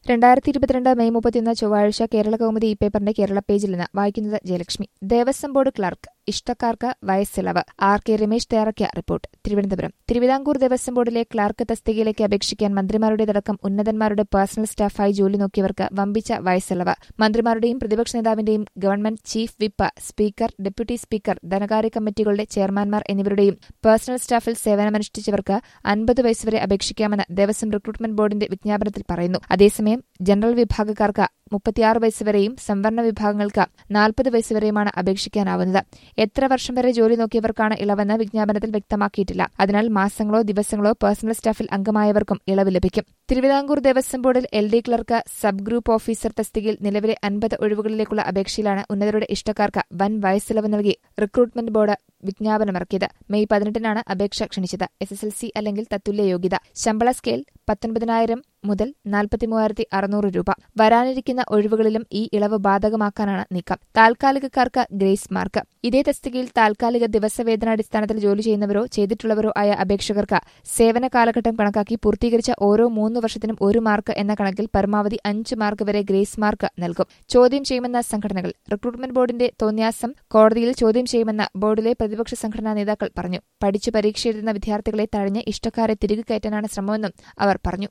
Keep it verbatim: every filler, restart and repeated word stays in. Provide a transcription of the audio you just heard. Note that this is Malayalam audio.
രണ്ടായിരത്തി ഇരുപത്തിരണ്ട് മെയ് മുപ്പത്തിയൊന്ന് ചൊവ്വാഴ്ച കേരള കൗമുദി ഈ പേപ്പറിന്റെ കേരള പേജിൽ നിന്ന് വായിക്കുന്നത് ജയലക്ഷ്മി. ദേവസ്വം ബോർഡ് ക്ലർക്ക് ഇഷ്ടക്കാർക്ക് വയസ്സിളവ്. ആർ കെ രമേശ് തയ്യാറാക്കിയ റിപ്പോർട്ട്. തിരുവനന്തപുരം. തിരുവിതാംകൂർ ദേവസ്വം ബോർഡിലെ ക്ലർക്ക് തസ്തികയിലേക്ക് അപേക്ഷിക്കാൻ മന്ത്രിമാരുടേതടക്കം ഉന്നതന്മാരുടെ പേഴ്സണൽ സ്റ്റാഫായി ജോലി നോക്കിയവർക്ക് വമ്പിച്ച വയസ്സിളവ്. മന്ത്രിമാരുടെയും പ്രതിപക്ഷ നേതാവിന്റെയും government chief whip, speaker, deputy speaker, ധനകാര്യ കമ്മിറ്റികളുടെ ചെയർമാൻമാർ എന്നിവരുടെയും പേഴ്സണൽ സ്റ്റാഫിൽ സേവനമനുഷ്ഠിച്ചവർക്ക് അൻപത് വയസ്സുവരെ അപേക്ഷിക്കാമെന്ന് ദേവസ്വം റിക്രൂട്ട്മെന്റ് ബോർഡിന്റെ വിജ്ഞാപനത്തിൽ പറയുന്നു. അതേസമയം ജനറൽ വിഭാഗക്കാർക്ക് മുപ്പത്തിയാറ് വയസ്സുവരെയും സംവരണ വിഭാഗങ്ങൾക്ക് നാൽപ്പത് വയസ്സുവരെയുമാണ് അപേക്ഷിക്കാനാവുന്നത്. എത്ര വർഷം വരെ ജോലി നോക്കിയവർക്കാണ് ഇളവെന്ന് വിജ്ഞാപനത്തിൽ വ്യക്തമാക്കിയിട്ടില്ല. അതിനാൽ മാസങ്ങളോ ദിവസങ്ങളോ പേഴ്സണൽ സ്റ്റാഫിൽ അംഗമായവർക്കും ഇളവ് ലഭിക്കും. തിരുവിതാംകൂർ ദേവസ്വം ബോർഡിൽ L D clerk, sub group officer തസ്തികയിൽ നിലവിലെ അൻപത് ഒഴിവുകളിലേക്കുള്ള അപേക്ഷയിലാണ് ഉന്നതരുടെ ഇഷ്ടക്കാർക്ക് വൻ വയസ്സിളവ് നൽകി റിക്രൂട്ട്മെന്റ് ബോർഡ് വിജ്ഞാപനമിറക്കിയത്. മെയ് പതിനെട്ടിനാണ് അപേക്ഷ ക്ഷണിച്ചത്. എസ് എസ് എൽ സി അല്ലെങ്കിൽ തത്തുല്യ യോഗ്യത. ശമ്പള സ്കെയിൽ പത്തൊൻപതിനായിരം മുതൽ നാൽപ്പത്തിമൂവായിരത്തി അറുന്നൂറ് രൂപ. വരാനിരിക്കുന്ന ഒഴിവുകളിലും ഈ ഇളവ് ബാധകമാക്കാനാണ് നീക്കം. താൽക്കാലികക്കാർക്ക് ഗ്രേസ് മാർക്ക്. ഇതേ തസ്തികയിൽ താൽക്കാലിക ദിവസവേതനാടിസ്ഥാനത്തിൽ ജോലി ചെയ്യുന്നവരോ ചെയ്തിട്ടുള്ളവരോ ആയ അപേക്ഷകർക്ക് സേവന കാലഘട്ടം കണക്കാക്കി പൂർത്തീകരിച്ച ഓരോ മൂന്ന് വർഷത്തിനും ഒരു മാർക്ക് എന്ന കണക്കിൽ പരമാവധി അഞ്ച് മാർക്ക് വരെ ഗ്രേസ് മാർക്ക് നൽകും. ചോദ്യം ചെയ്യുമെന്ന സംഘടനകൾ. റിക്രൂട്ട്മെന്റ് ബോർഡിന്റെ തോന്നിയാസം കോടതിയിൽ ചോദ്യം ചെയ്യുമെന്ന് ബോർഡിലെ പ്രതിപക്ഷ സംഘടനാ നേതാക്കൾ പറഞ്ഞു. പഠിച്ചു പരീക്ഷ എഴുതുന്ന വിദ്യാർത്ഥികളെ തഴഞ്ഞ് ഇഷ്ടക്കാരെ തിരികെ കയറ്റാനാണ് ശ്രമമെന്നും അവർ പറഞ്ഞു.